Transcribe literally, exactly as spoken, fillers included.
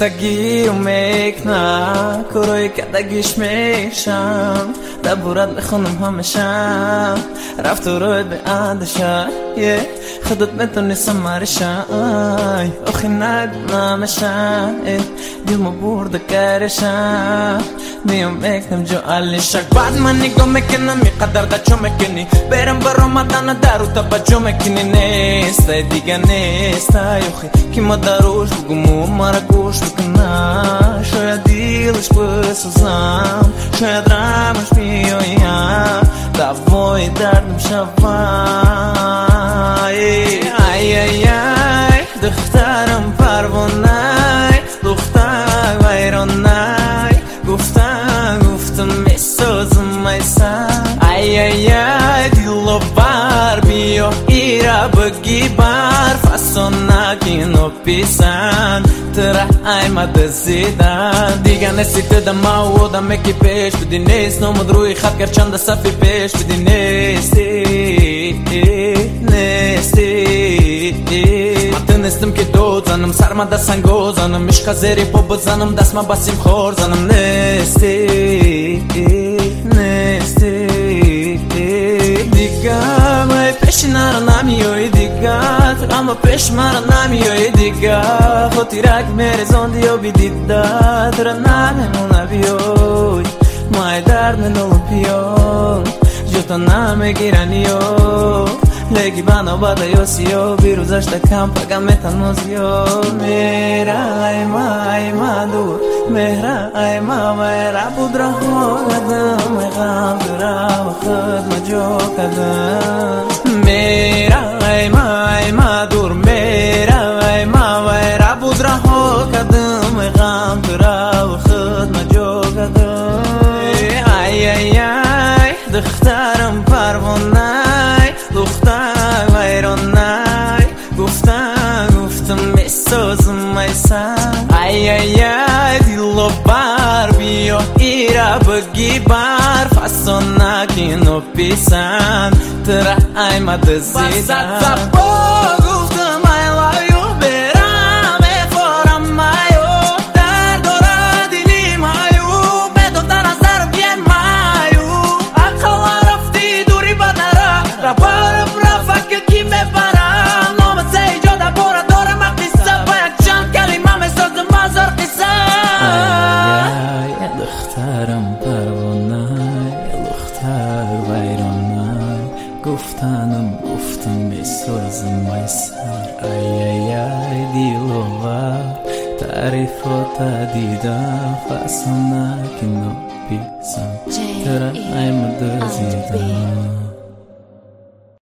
تگی و میکنا کروی که تگیش میشم دبورت بخونم همشم رفت و روی به عدشم خودت میتونی سمارشم آخی ندنامشم دیلمو برده کرشم میام میکنم جو علیشک بعد من نگاه میکنم میقدر دچو میکنی برم برام مدن درو تبجو میکنی نیسته دیگه نیسته یخی که ما دروش بگم و مرا گوش بکنم شاید دیلش بسازم شاید رمش بیایم دوای دردم شوم ای ای ای دخترم پروانه دختر ویرانه گفتم گفتم میسازم ایسان ای ای ای دیلو بر بیا ایرا بگی بر فسانه کینو پیسن ترا ای مدزیدن دیگه نسیت دم او دم کی پیش بدی نیست نمود روی خط گر چند صفی پیش بدی نیستی نستم که دو زنم سرما دستن گو زنم عشق زیری پا بزنم دست ما بسیم خور زنم نستی نستی دیگه مای پیش نرا نمیوی دیگه اما پیش مرا نمیوی دیگه خودی رک میره زندی و بیدیده ترا نمونه بیوی مای درد منو پیون جوتا نمیگیرنیو لگی بنا بادا یوسیو بیروزش دکم پگم تنوزیو میرا ای ما ای ما دور میرا ای ما میرا بودرا هو قدم غم درا و خود مجو کدم میرا ای ما ای ما دور میرا ای ما میرا بودرا هو قدم غم درا و خود مجو کدم ای ای ای دخترم پروانه دختر ویرانه گفتم گفتم میسازم ایسان ای ای ای دیلو بر بیا ایرا بگی بر فسانه کینو پیسن ترا ای مدزیدن گفتم I love you برم افارم مایو در داره دیلی مایو به دختر از در بیم مایو اقلا رفتی دوری بدنره ربارم رفت که کی میبرم نام سه ایجاده باره داره مقیسه با یک چند کلمه میسازم مزار قیسه ای ای دخترم پروانه دختر ویرانه گفتنم گفتم میسازم ایسر ای ای ای دیلو بر تعریفات دیدم فسانه که نو پیسم ترا ای مدزیدم